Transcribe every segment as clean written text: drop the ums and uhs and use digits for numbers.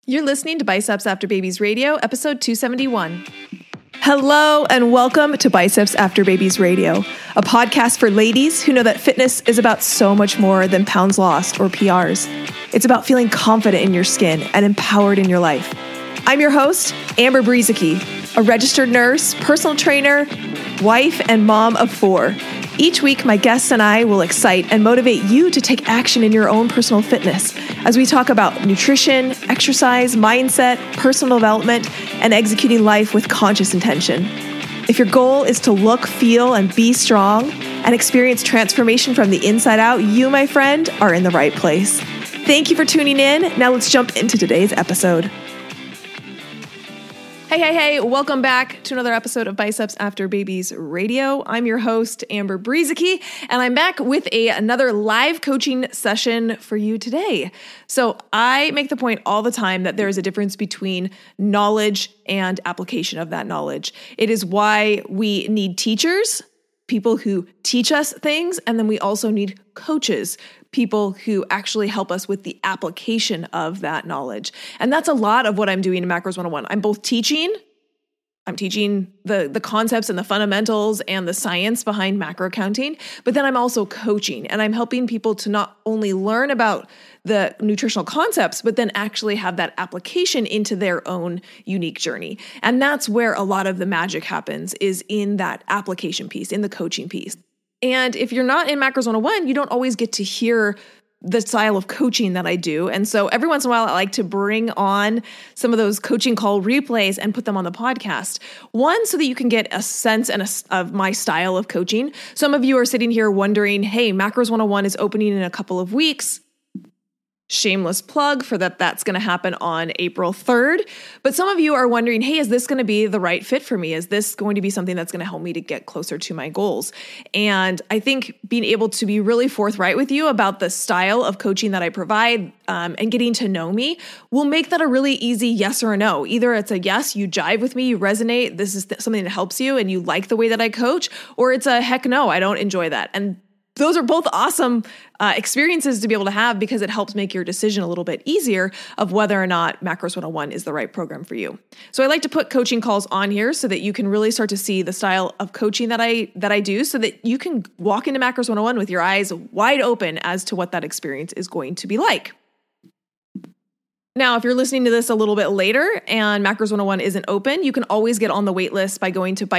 You're listening to Biceps After Babies Radio, episode 271. Hello and welcome to Biceps After Babies Radio, a podcast for ladies who know that fitness is about so much more than pounds lost or PRs. It's about feeling confident in your skin and empowered in your life. I'm your host, Amber Brezicki, a registered nurse, personal trainer, wife, and mom of 4. Each week, my guests and I will excite and motivate you to take action in your own personal fitness as we talk about nutrition, exercise, mindset, personal development, and executing life with conscious intention. If your goal is to look, feel, and be strong and experience transformation from the inside out, you, my friend, are in the right place. Thank you for tuning in. Now let's jump into today's episode. Hey, welcome back to another episode of Biceps After Babies Radio. I'm your host, Amber Brezicki, and I'm back with another live coaching session for you today. So I make the point all the time that there is a difference between knowledge and application of that knowledge. It is why we need teachers, people who teach us things, and then we also need coaches, people who actually help us with the application of that knowledge. And that's a lot of what I'm doing in Macros 101. I'm both teaching, I'm teaching the concepts and the fundamentals and the science behind macro counting, but then I'm also coaching and I'm helping people to not only learn about the nutritional concepts, but then actually have that application into their own unique journey. And that's where a lot of the magic happens, is in that application piece, in the coaching piece. And if you're not in Macros 101, you don't always get to hear the style of coaching that I do. And so every once in a while, I like to bring on some of those coaching call replays and put them on the podcast. One, so that you can get a sense of my style of coaching. Some of you are sitting here wondering, hey, Macros 101 is opening in a couple of weeks. Shameless plug for that's going to happen on April 3rd. But some of you are wondering, hey, is this going to be the right fit for me? Is this going to be something that's going to help me to get closer to my goals? And I think being able to be really forthright with you about the style of coaching that I provide and getting to know me will make that a really easy yes or a no. Either it's a yes, you jive with me, you resonate, this is something that helps you and you like the way that I coach, or it's a heck no, I don't enjoy that. And those are both awesome experiences to be able to have, because it helps make your decision a little bit easier of whether or not Macros 101 is the right program for you. So I like to put coaching calls on here so that you can really start to see the style of coaching that I do, so that you can walk into Macros 101 with your eyes wide open as to what that experience is going to be like. Now, if you're listening to this a little bit later and Macros 101 isn't open, you can always get on the wait list by going to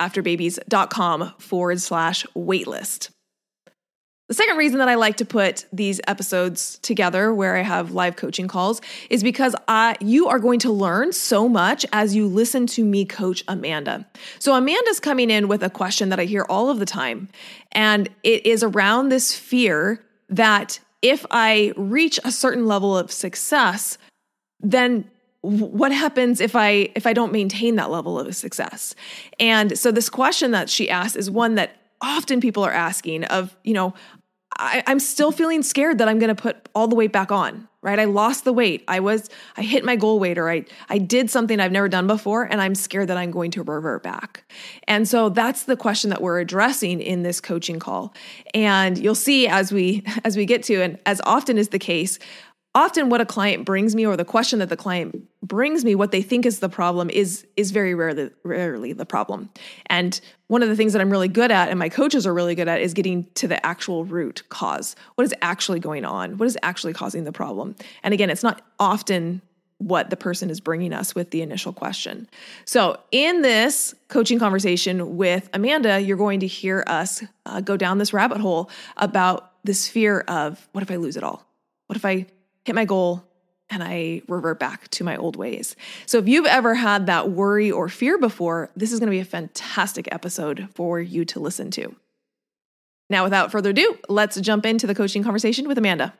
bicepsafterbabies.com/waitlist. The second reason that I like to put these episodes together where I have live coaching calls is because you are going to learn so much as you listen to me coach Amanda. So Amanda's coming in with a question that I hear all of the time, and it is around this fear that if I reach a certain level of success, then what happens if I don't maintain that level of success? And so this question that she asked is one that often people are asking of, I'm still feeling scared that I'm going to put all the weight back on, right? I lost the weight. I hit my goal weight, or I did something I've never done before, and I'm scared that I'm going to revert back. And so that's the question that we're addressing in this coaching call. And you'll see as we get to, and as often is the case, often what a client brings me, or the question that the client brings me, what they think is the problem is very rarely the problem. And one of the things that I'm really good at, and my coaches are really good at, is getting to the actual root cause. What is actually going on? What is actually causing the problem? And again, it's not often what the person is bringing us with the initial question. So in this coaching conversation with Amanda, you're going to hear us go down this rabbit hole about this fear of, what if I lose it all? What if I hit my goal and I revert back to my old ways? So if you've ever had that worry or fear before, this is going to be a fantastic episode for you to listen to. Now, without further ado, let's jump into the coaching conversation with Amanda.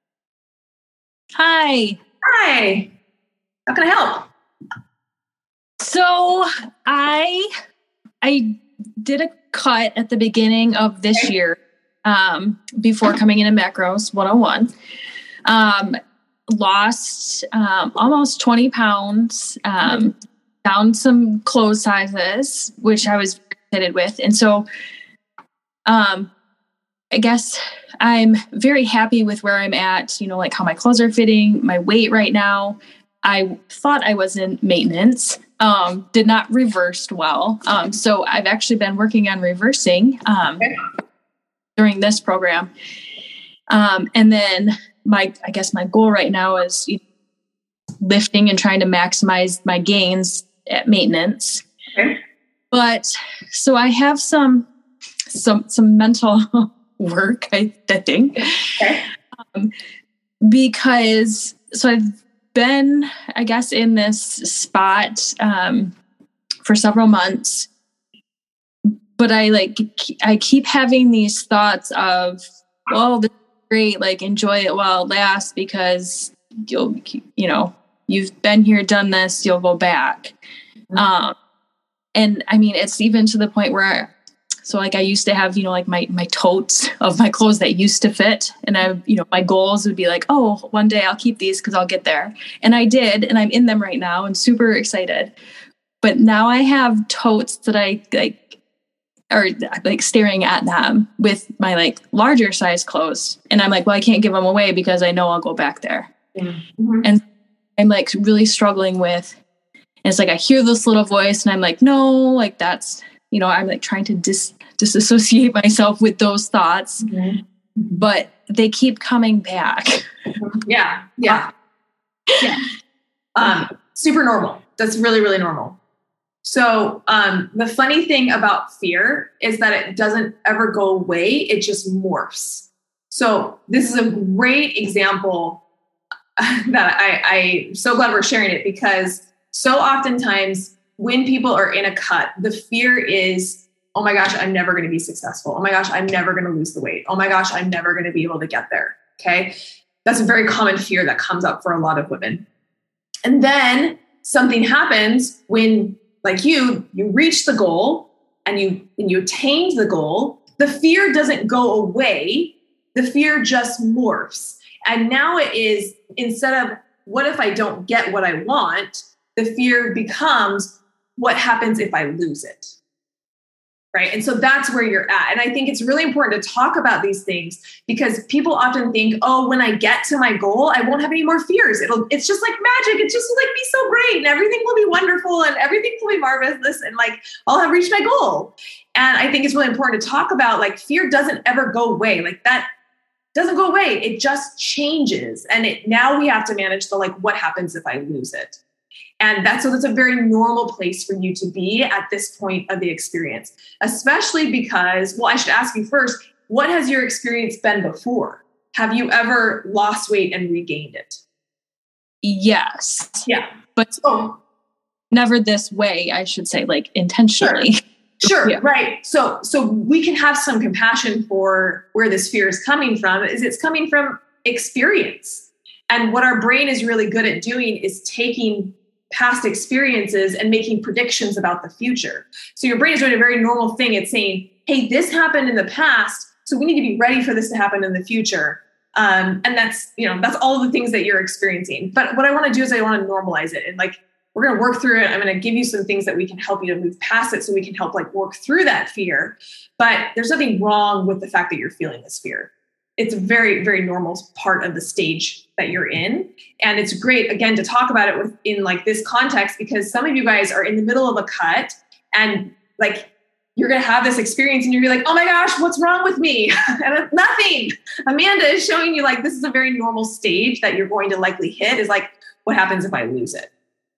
Hi. How can I help? So I did a cut at the beginning of this year, before coming into Macros 101. Lost almost 20 pounds, down some clothes sizes, which I was excited with. And so I guess I'm very happy with where I'm at, like how my clothes are fitting, my weight right now. I thought I was in maintenance, did not reversed well. So I've actually been working on reversing during this program. And then I guess my goal right now is lifting and trying to maximize my gains at maintenance. Okay. But so I have some mental work, I think, Okay. because so I've been, I guess, in this spot for several months, but I keep having these thoughts of, well, this is great, like enjoy it while it lasts because you've been here, done this, you'll go back. And I mean, it's even to the point where, I used to have, my totes of my clothes that used to fit. And my goals would be like, oh, one day I'll keep these because I'll get there. And I did. And I'm in them right now and super excited. But now I have totes that I are staring at them with my larger size clothes. And I'm like, well, I can't give them away because I know I'll go back there. Mm-hmm. And I'm really struggling with, and it's I hear this little voice and I'm like, no, that's, I'm trying to disassociate myself with those thoughts, but they keep coming back. Yeah. Super normal. That's really, really normal. So the funny thing about fear is that it doesn't ever go away. It just morphs. So this is a great example that I'm so glad we're sharing it, because so oftentimes when people are in a cut, the fear is, oh my gosh, I'm never going to be successful. Oh my gosh, I'm never going to lose the weight. Oh my gosh, I'm never going to be able to get there. Okay. That's a very common fear that comes up for a lot of women. And then something happens when, you reach the goal and you attained the goal. The fear doesn't go away. The fear just morphs. And now it is, instead of what if I don't get what I want, the fear becomes what happens if I lose it. Right. And so that's where you're at. And I think it's really important to talk about these things, because people often think, oh, when I get to my goal, I won't have any more fears. It's just like magic. It's just be so great and everything will be wonderful and everything will be marvelous. And I'll have reached my goal. And I think it's really important to talk about fear doesn't ever go away. That doesn't go away. It just changes. And now we have to manage the, what happens if I lose it? And that's a very normal place for you to be at this point of the experience, especially because, well, I should ask you first, what has your experience been before? Have you ever lost weight and regained it? Yes. Yeah. But never this way, I should say, intentionally. Sure. Yeah. Right. So we can have some compassion for where this fear is coming from. It's coming from experience. And what our brain is really good at doing is taking past experiences and making predictions about the future. So your brain is doing a very normal thing. It's saying, hey, this happened in the past, so we need to be ready for this to happen in the future. And that's all the things that you're experiencing. But what I want to do is I want to normalize it. And we're going to work through it. I'm going to give you some things that we can help you to move past it so we can help work through that fear. But there's nothing wrong with the fact that you're feeling this fear. It's a very, very normal part of the stage that you're in. And it's great, again, to talk about it in this context, because some of you guys are in the middle of a cut and you're going to have this experience and you're going to be like, oh my gosh, what's wrong with me? And it's nothing. Amanda is showing you this is a very normal stage that you're going to likely hit, is what happens if I lose it?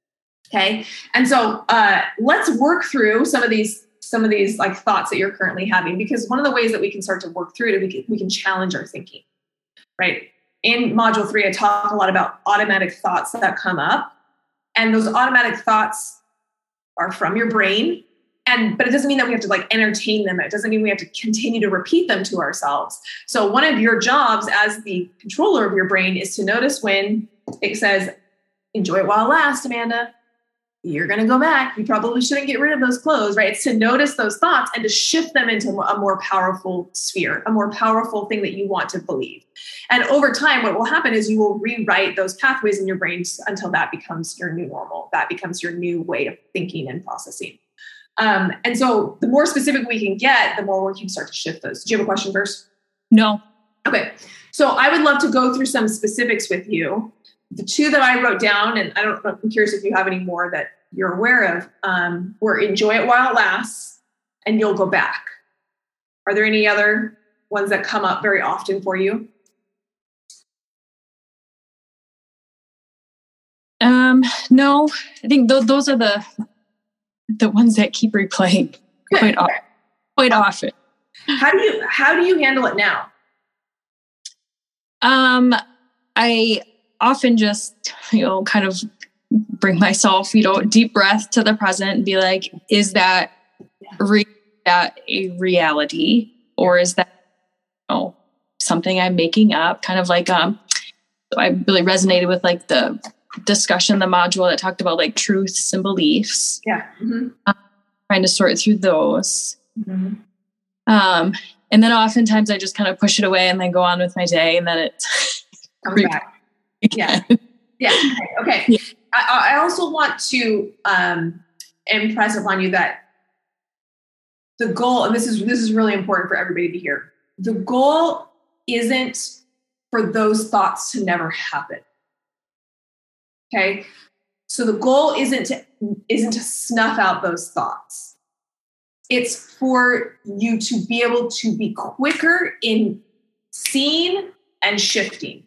Okay. And so let's work through some of these thoughts that you're currently having, because one of the ways that we can start to work through it, we can challenge our thinking, right? In module 3, I talk a lot about automatic thoughts that come up, and those automatic thoughts are from your brain. But it doesn't mean that we have to entertain them. It doesn't mean we have to continue to repeat them to ourselves. So one of your jobs as the controller of your brain is to notice when it says, enjoy it while it lasts, Amanda. You're going to go back. You probably shouldn't get rid of those clothes, right? It's to notice those thoughts and to shift them into a more powerful sphere, a more powerful thing that you want to believe. And over time, what will happen is you will rewrite those pathways in your brain until that becomes your new normal. That becomes your new way of thinking and processing. And so the more specific we can get, the more we can start to shift those. Do you have a question first? No. Okay. So I would love to go through some specifics with you. the two that I wrote down, and I'm curious if you have any more that you're aware of, were enjoy it while it lasts and you'll go back. Are there any other ones that come up very often for you? No, I think those are the ones that keep replaying quite often. How do you handle it now? I often just, kind of bring myself, deep breath to the present and be like, is that a reality, or is that something I'm making up? Kind of like I really resonated with like the discussion, the module that talked about like truths and beliefs. Yeah. Mm-hmm. Trying to sort through those. Mm-hmm. And then oftentimes I just kind of push it away and then go on with my day, and then it comes back. Yeah. Yeah. Okay. Yeah. I also want to impress upon you that the goal, and this is really important for everybody to hear, the goal isn't for those thoughts to never happen. Okay. So the goal isn't to snuff out those thoughts. It's for you to be able to be quicker in seeing and shifting.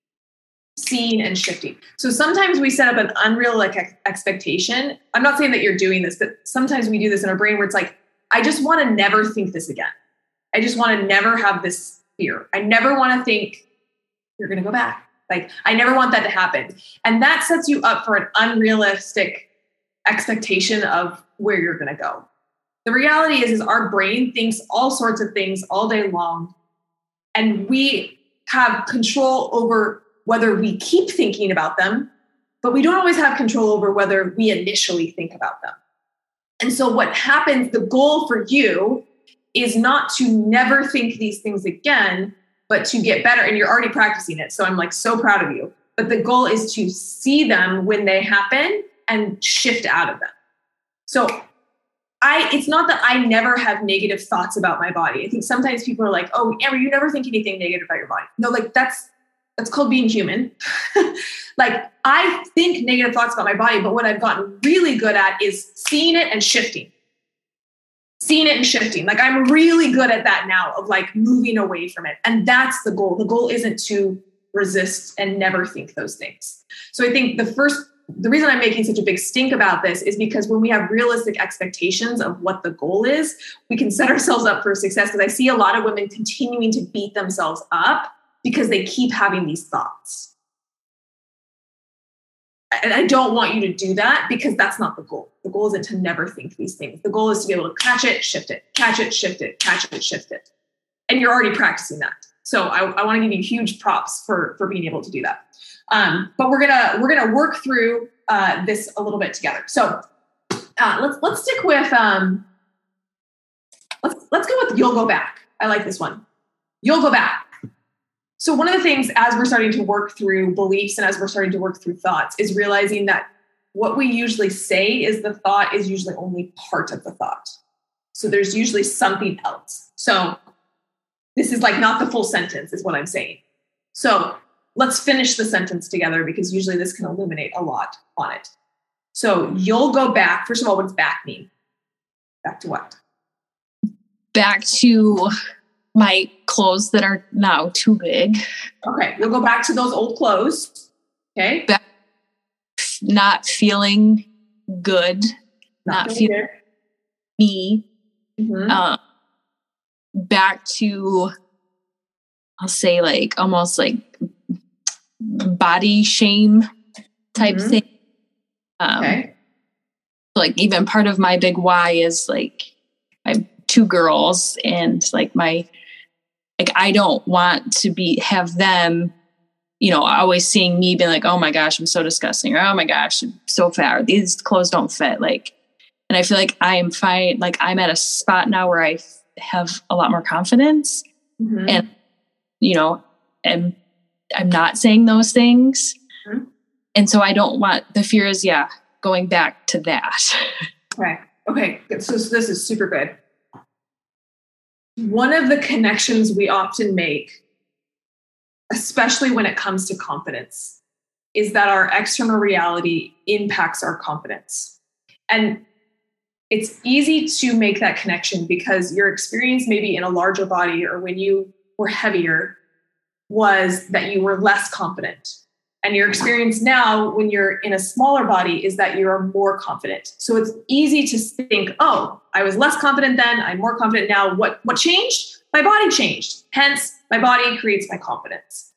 So sometimes we set up an unrealistic expectation. I'm not saying that you're doing this, but sometimes we do this in our brain where it's like, I just want to never think this again. I just want to never have this fear. I never want to think you're going to go back. Like, I never want that to happen. And that sets you up for an unrealistic expectation of where you're going to go. The reality is our brain thinks all sorts of things all day long. And we have control over whether we keep thinking about them, but we don't always have control over whether we initially think about them. And so what happens, the goal for you is not to never think these things again, but to get better. And you're already practicing it. So I'm like so proud of you. But the goal is to see them when they happen and shift out of them. So it's not that I never have negative thoughts about my body. I think sometimes people are like, oh, Amber, you never think anything negative about your body. No, like that's called being human. Like, I think negative thoughts about my body, but what I've gotten really good at is seeing it and shifting. Like, I'm really good at that now, of like moving away from it. And that's the goal. The goal isn't to resist and never think those things. So I think the reason I'm making such a big stink about this is because when we have realistic expectations of what the goal is, we can set ourselves up for success. Because I see a lot of women continuing to beat themselves up because they keep having these thoughts. And I don't want you to do that, because that's not the goal. The goal isn't to never think these things. The goal is to be able to catch it, shift it, catch it, shift it, catch it, shift it. And you're already practicing that. So I want to give you huge props for being able to do that. But we're gonna work through this a little bit together. So let's stick with let's go with you'll go back. I like this one. You'll go back. So one of the things, as we're starting to work through beliefs and as we're starting to work through thoughts, is realizing that what we usually say is the thought is usually only part of the thought. So there's usually something else. So this is like not the full sentence is what I'm saying. So let's finish the sentence together, because usually this can illuminate a lot on it. So you'll go back. First of all, what does back mean? Back to what? Back to my clothes that are now too big. Okay. You'll go back to those old clothes. Okay. Back, not feeling good. Not feeling good. Me. Mm-hmm. Back to, I'll say like almost like body shame type thing. Okay. Like even part of my big why is like, I have 2 girls, and like I don't want to have them, always seeing me being like, oh my gosh, I'm so disgusting, or oh my gosh, I'm so fat, or these clothes don't fit. Like, and I feel like I am fine. Like, I'm at a spot now where I have a lot more confidence, and, and I'm not saying those things. Mm-hmm. And so I don't want, the fear is, going back to that. Okay. So this is super good. One of the connections we often make, especially when it comes to confidence, is that our external reality impacts our confidence. And it's easy to make that connection because your experience maybe in a larger body or when you were heavier was that you were less confident. And your experience now when you're in a smaller body is that you're more confident. So it's easy to think, oh, I was less confident then, I'm more confident now. What changed? My body changed. Hence, my body creates my confidence.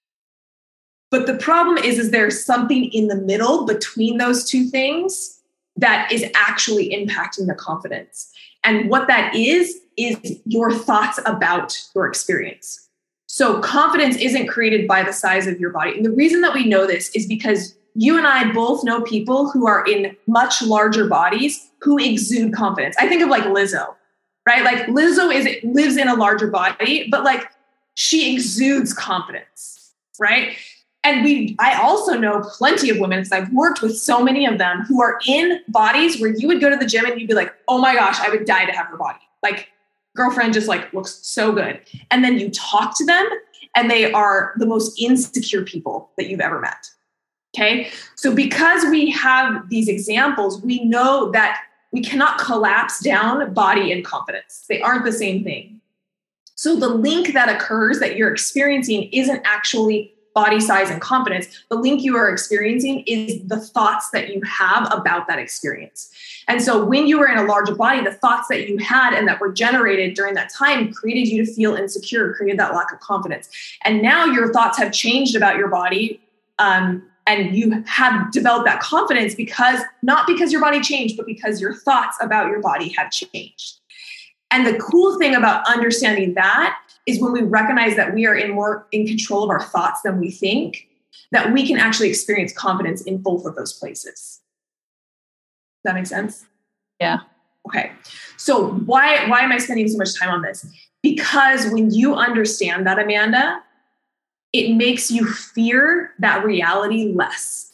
But the problem is there's something in the middle between those two things that is actually impacting the confidence. And what that is your thoughts about your experience. So confidence isn't created by the size of your body. And the reason that we know this is because you and I both know people who are in much larger bodies who exude confidence. I think of like Lizzo, right? Like Lizzo lives in a larger body, but like she exudes confidence, right? And I also know plenty of women, because I've worked with so many of them who are in bodies where you would go to the gym and you'd be like, oh my gosh, I would die to have her body. Like girlfriend just like looks so good. And then you talk to them and they are the most insecure people that you've ever met. Okay. So because we have these examples, we know that we cannot collapse down body and confidence. They aren't the same thing. So the link that occurs that you're experiencing isn't actually body size and confidence. The link you are experiencing is the thoughts that you have about that experience. And so when you were in a larger body, the thoughts that you had and that were generated during that time created you to feel insecure, created that lack of confidence. And now your thoughts have changed about your body. And you have developed that confidence not because your body changed, but because your thoughts about your body have changed. And the cool thing about understanding that is when we recognize that we are more in control of our thoughts than we think, that we can actually experience confidence in both of those places. Does that make sense? Yeah. Okay. So why am I spending so much time on this? Because when you understand that, Amanda, it makes you fear that reality less.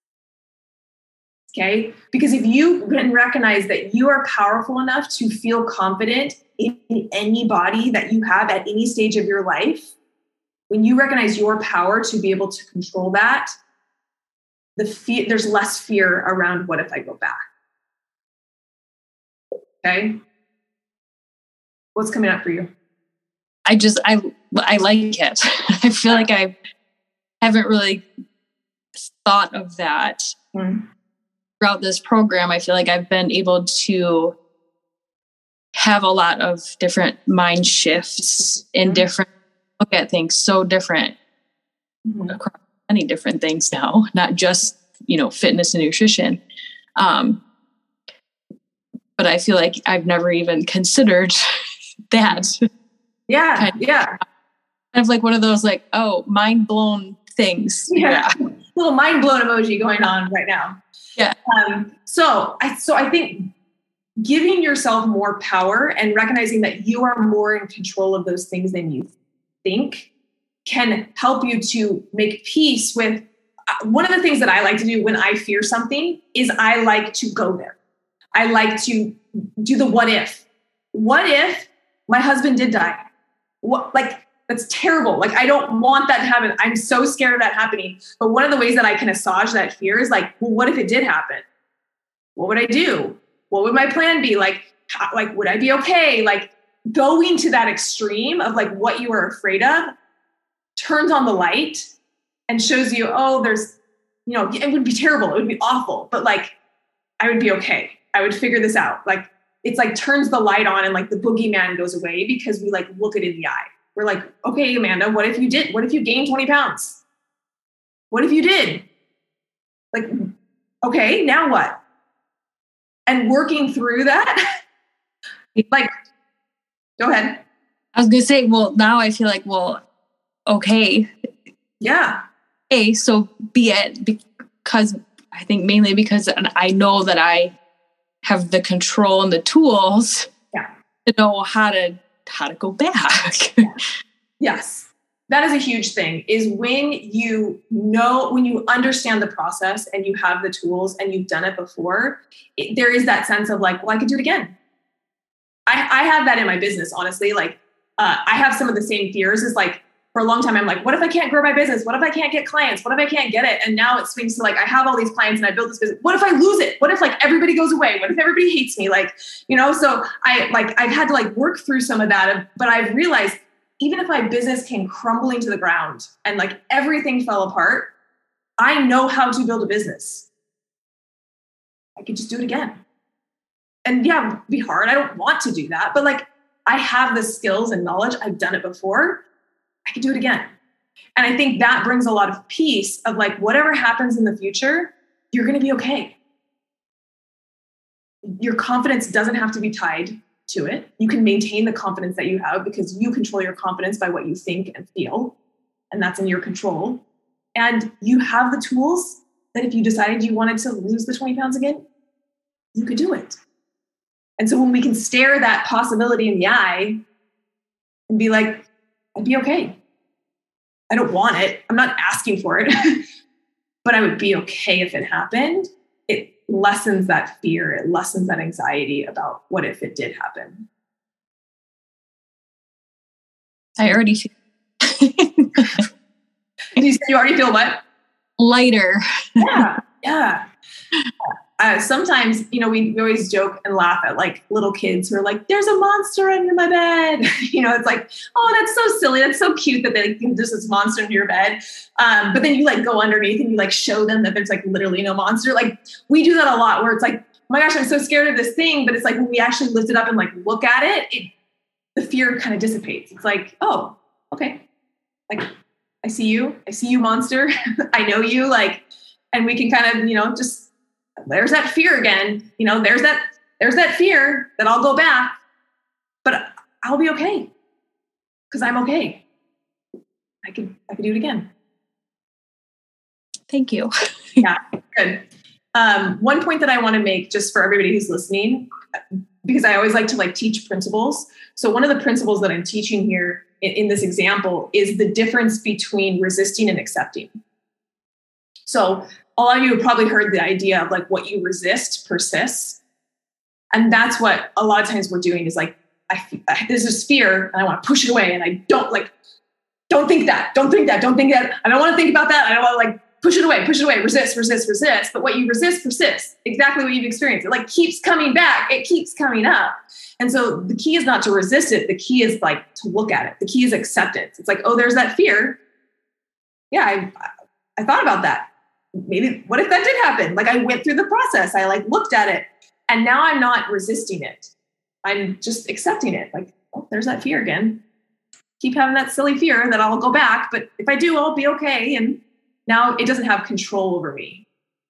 Okay? Because if you can recognize that you are powerful enough to feel confident in any body that you have at any stage of your life, when you recognize your power to be able to control that, there's less fear around what if I go back. Okay? What's coming up for you? I like it. I feel like I haven't really thought of that. Throughout this program. I feel like I've been able to have a lot of different mind shifts and different look at things so different across many different things now, not just, fitness and nutrition. But I feel like I've never even considered that. Yeah. Kind of like one of those like, oh, mind blown things. Yeah. Little mind blown emoji going on right now. Yeah. So I think giving yourself more power and recognizing that you are more in control of those things than you think can help you to make peace with. One of the things that I like to do when I fear something is I like to go there. I like to do the what if. What if my husband did die? That's terrible. Like, I don't want that to happen. I'm so scared of that happening. But one of the ways that I can assuage that fear is like, well, what if it did happen? What would I do? What would my plan be? Like, would I be okay? Like, going to that extreme of like what you are afraid of turns on the light and shows you, oh, there's, it would be terrible. It would be awful. But like, I would be okay. I would figure this out. Like, it's like turns the light on and like the boogeyman goes away because we like look it in the eye. We're like, okay, Amanda, what if you did? What if you gained 20 pounds? What if you did? Like, okay, now what? And working through that, like, go ahead. I was going to say, well, now I feel like, well, okay. Yeah. Okay, so be it, because I think mainly because I know that I have the control and the tools to know how to go back. Yes. That is a huge thing, is when you understand the process and you have the tools and you've done it before, there is that sense of like, well, I could do it again. I have that in my business, honestly. Like, I have some of the same fears as like, for a long time, I'm like, what if I can't grow my business? What if I can't get clients? What if I can't get it? And now it swings to like, I have all these clients and I built this business. What if I lose it? What if like everybody goes away? What if everybody hates me? Like, so I've had to like work through some of that, but I've realized even if my business came crumbling to the ground and like everything fell apart, I know how to build a business. I could just do it again. And yeah, it'd be hard. I don't want to do that, but like I have the skills and knowledge. I've done it before. I could do it again. And I think that brings a lot of peace of like, whatever happens in the future, you're going to be okay. Your confidence doesn't have to be tied to it. You can maintain the confidence that you have because you control your confidence by what you think and feel. And that's in your control. And you have the tools that if you decided you wanted to lose the 20 pounds again, you could do it. And so when we can stare that possibility in the eye and be like, I'd be okay. I don't want it. I'm not asking for it, but I would be okay if it happened. It lessens that fear. It lessens that anxiety about what if it did happen. I already feel. You said you already feel what? Lighter. Yeah. Sometimes, we always joke and laugh at like little kids who are like, there's a monster under my bed. It's like, oh, that's so silly. That's so cute that they think there's this monster under your bed. But then you like go underneath and you like show them that there's like literally no monster. Like we do that a lot where it's like, oh my gosh, I'm so scared of this thing. But it's like when we actually lift it up and like look at it, the fear kind of dissipates. It's like, oh, okay. Like I see you, monster. I know you, like, and we can kind of, just, there's that fear again, there's that fear that I'll go back, but I'll be okay because I'm okay. I could do it again. Thank you. Yeah, good. One point that I want to make just for everybody who's listening, because I always like to like teach principles. So one of the principles that I'm teaching here in this example is the difference between resisting and accepting. So a lot of you have probably heard the idea of like what you resist persists. And that's what a lot of times we're doing is like, there's this fear and I want to push it away. And I don't think that. I don't want to think about that. I don't want to like push it away, resist. But what you resist persists. Exactly what you've experienced. It like keeps coming back. It keeps coming up. And so the key is not to resist it. The key is like to look at it. The key is acceptance. It's like, oh, there's that fear. Yeah, I thought about that. Maybe what if that did happen? Like I went through the process. I like looked at it and now I'm not resisting it. I'm just accepting it. Like, oh, there's that fear again. Keep having that silly fear that I'll go back. But if I do, I'll be okay. And now it doesn't have control over me.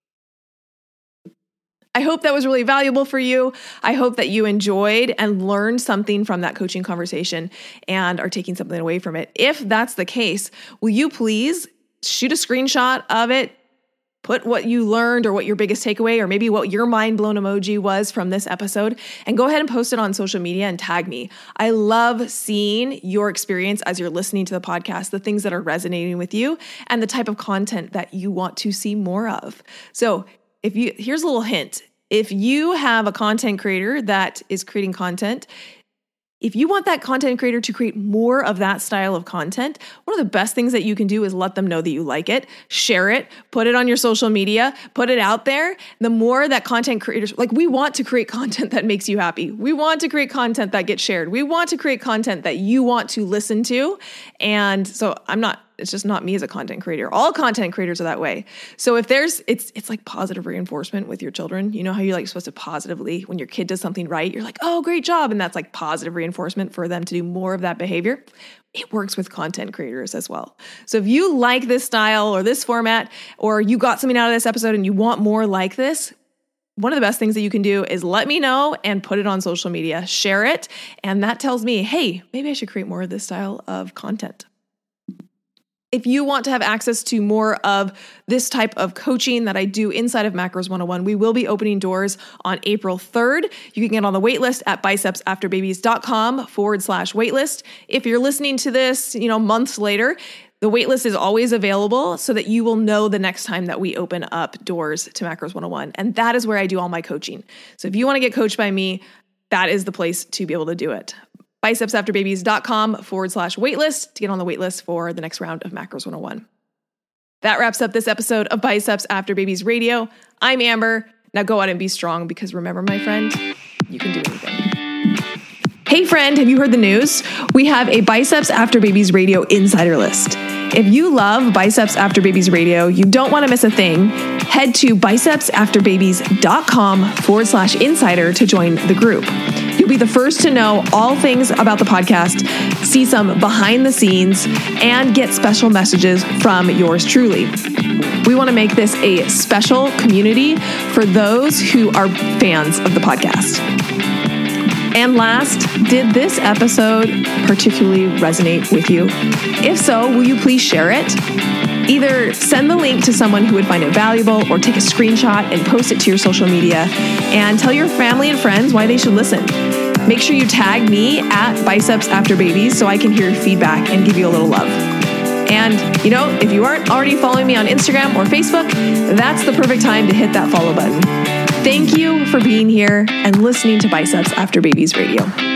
I hope that was really valuable for you. I hope that you enjoyed and learned something from that coaching conversation and are taking something away from it. If that's the case, will you please shoot a screenshot of it? Put what you learned or what your biggest takeaway or maybe what your mind blown emoji was from this episode and go ahead and post it on social media and tag me. I love seeing your experience as you're listening to the podcast, the things that are resonating with you and the type of content that you want to see more of. So here's a little hint. If you have a content creator that is creating content, if you want that content creator to create more of that style of content, one of the best things that you can do is let them know that you like it, share it, put it on your social media, put it out there. The more that content creators, like we want to create content that makes you happy. We want to create content that gets shared. We want to create content that you want to listen to. And so it's just not me as a content creator. All content creators are that way. So if it's like positive reinforcement with your children. You know how you're like supposed to positively, when your kid does something right, you're like, oh, great job. And that's like positive reinforcement for them to do more of that behavior. It works with content creators as well. So if you like this style or this format, or you got something out of this episode and you want more like this, one of the best things that you can do is let me know and put it on social media, share it. And that tells me, hey, maybe I should create more of this style of content. If you want to have access to more of this type of coaching that I do inside of Macros 101, we will be opening doors on April 3rd. You can get on the waitlist at bicepsafterbabies.com/waitlist. If you're listening to this, months later, the waitlist is always available so that you will know the next time that we open up doors to Macros 101. And that is where I do all my coaching. So if you want to get coached by me, that is the place to be able to do it. bicepsafterbabies.com/waitlist to get on the waitlist for the next round of Macros 101. That wraps up this episode of Biceps After Babies Radio. I'm Amber. Now go out and be strong because remember, my friend, you can do anything. Hey friend, have you heard the news? We have a Biceps After Babies Radio insider list. If you love Biceps After Babies Radio, you don't want to miss a thing, head to bicepsafterbabies.com/insider to join the group. You'll be the first to know all things about the podcast, see some behind the scenes, and get special messages from yours truly. We want to make this a special community for those who are fans of the podcast. And last, did this episode particularly resonate with you? If so, will you please share it? Either send the link to someone who would find it valuable or take a screenshot and post it to your social media and tell your family and friends why they should listen. Make sure you tag me at Biceps After Babies so I can hear your feedback and give you a little love. And, if you aren't already following me on Instagram or Facebook, that's the perfect time to hit that follow button. Thank you for being here and listening to Biceps After Babies Radio.